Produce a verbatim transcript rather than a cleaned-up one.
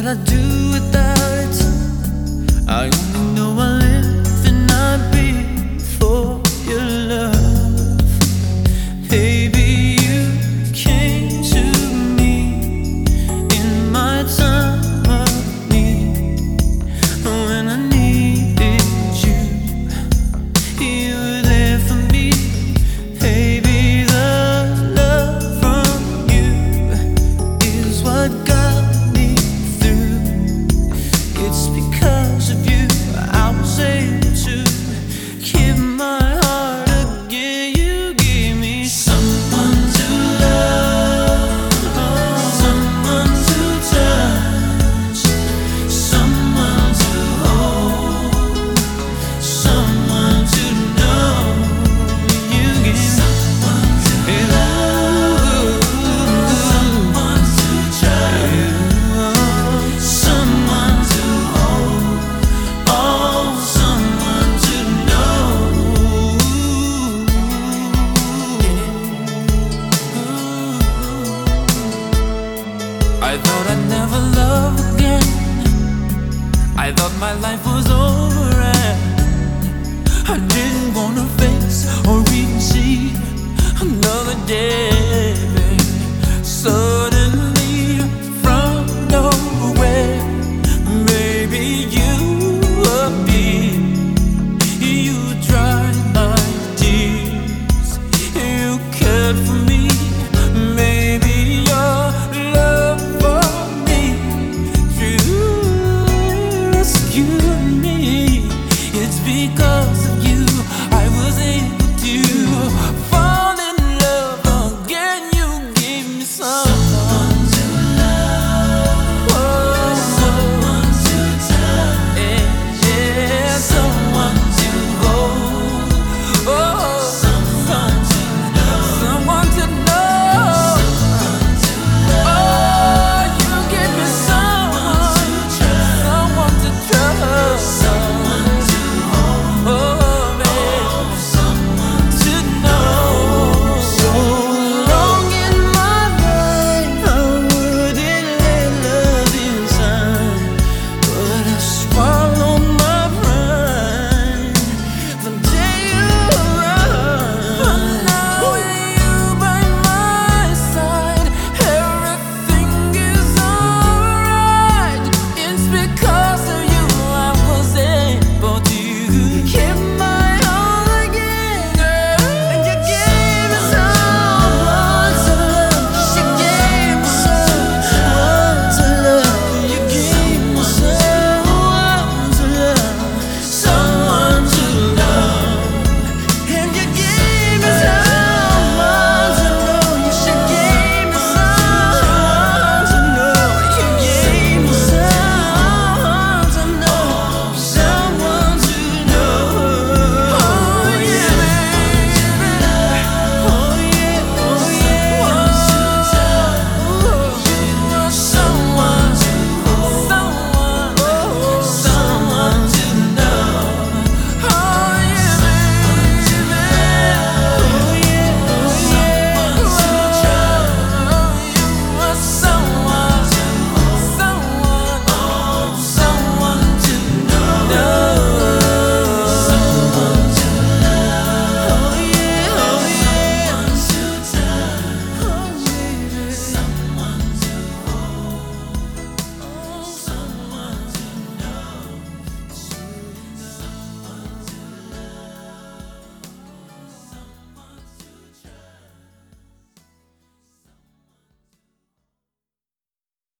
I do without it? I only know I live and I breathe for your love. Baby, you came to me in my time of need. When I needed you, you were there for me. Baby, the love from you is what got me through. It's because of you I was able to keep my heart again. You gave me someone to love, someone to touch, someone to hold, someone to know. You gave me someone to love, someone to trust, someone to hold, oh, someone to know. I thought I'd never love again. I thought my life was over and I didn't wanna face or even see another day. So